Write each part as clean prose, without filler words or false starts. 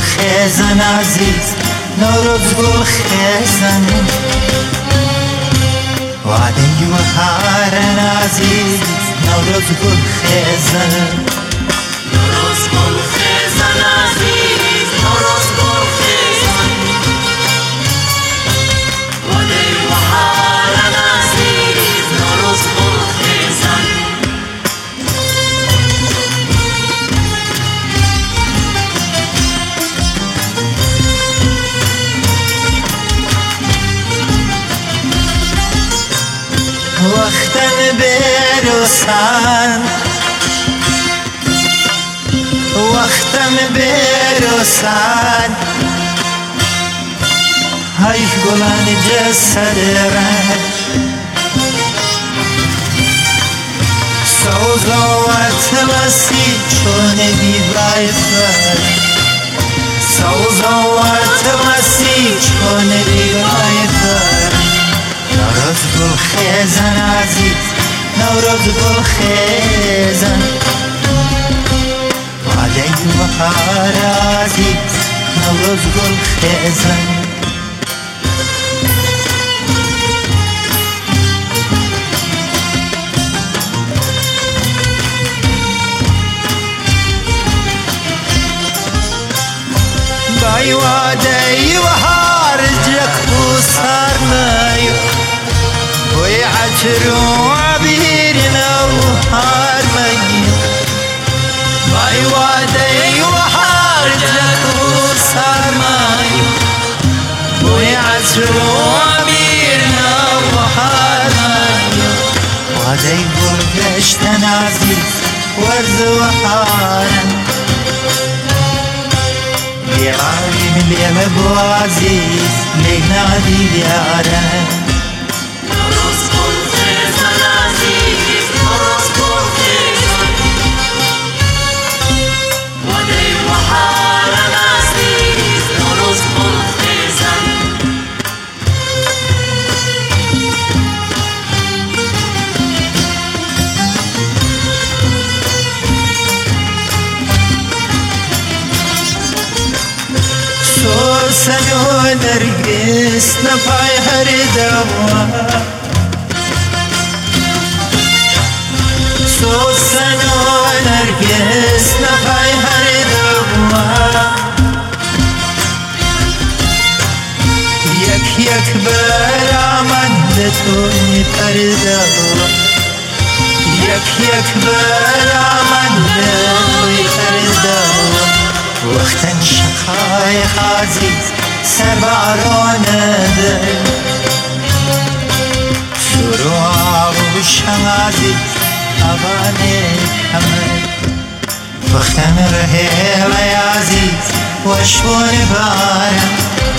خیزن عزیز نوروز گل خیزن وعده و هارن عزیز نوروز گل خیزن نوروز گل خیزن عزیز نوروز گل خیزن وعده و هارن عزیز نوروز گل خیزن وقتن بروسن وقتن بروسن های گلان جسد رنگ سوزوات وسی چون بیبای فر سوزوات وسی چون بیبای فر نوروز گل خیزن عزیز نوروز گل خیزن وعده و هار عزیز نوروز گل خیزن بای وعده و هار جک و سرمایو وی عطر و عبیرنا و هارمایو بای وعده و هار جک و سرمایو وی عطر و عبیرنا و هارمایو وعده گل گشتن عزیز ورز و هارن بیاریم لیم بو عزیز لینا دیارن نوروز گل خیزن عزیز نوروز گل خیزن وعده و هارن عزیز نوروز گل خیزن سوسن و نرگس نپای هر دوا سوسن و نرگس نپای هر دوا یک یک برآمد تو می پردوا یک یک برآمد تو می پردوا وقتن شقایق عزیز سر باران دل شروع و شم عزیز آبان کمر وقتن رحیل عزیز و شور بارم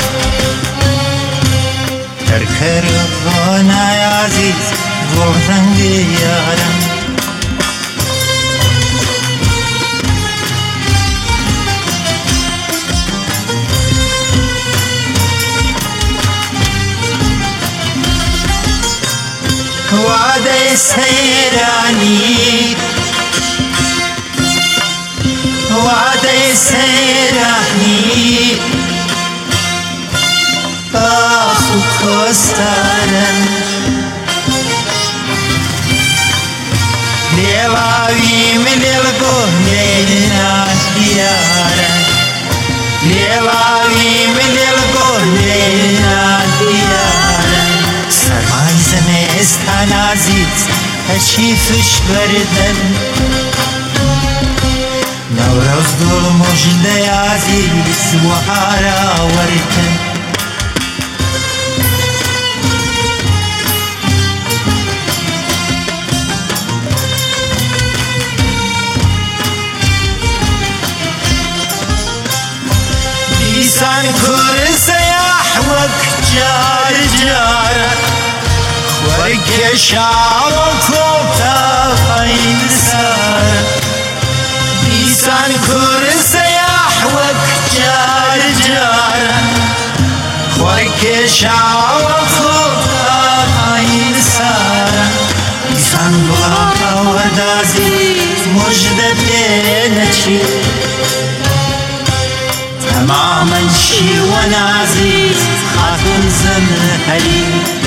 ترکر غنای عزیز گفتن دیارم وعده سیرانی وعده سیرانی باخ و کستارن لیواوی ملیل گهلینا دیارن لیواوی ملیل گهلینا دیارن سرمای زمستان عزیز تشریفش بردن نوروز گل مژده عزیز و هارا وردن بیسان کور سیاح وک جار جارت خوک شعر و کوتا خین سار بیسان کور سیاح وک جار جارت خوک شعر و کوتا خین سار بیسان بلا وردازی مجد بینچی تمام خێزان عزیز خاتون زمهەری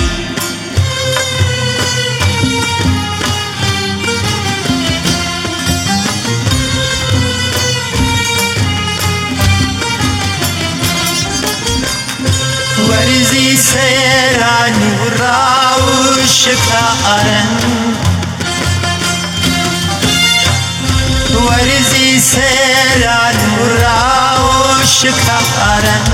وەرزی سەیران و ڕاوشکارن وەرزی سەیران و ڕاوشکارن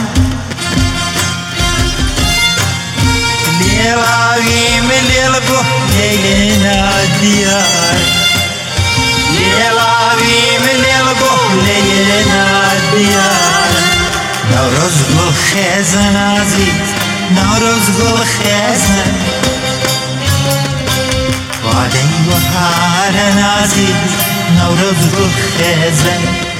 لێواوی ملێڵ بۆ لێنا دیار لێواوی ملێڵ بۆ لێنا دیار نوروز گل خێزان عزیز نوروز گل خێزان وادەی بەهارە نازیز نوروز گل خێزان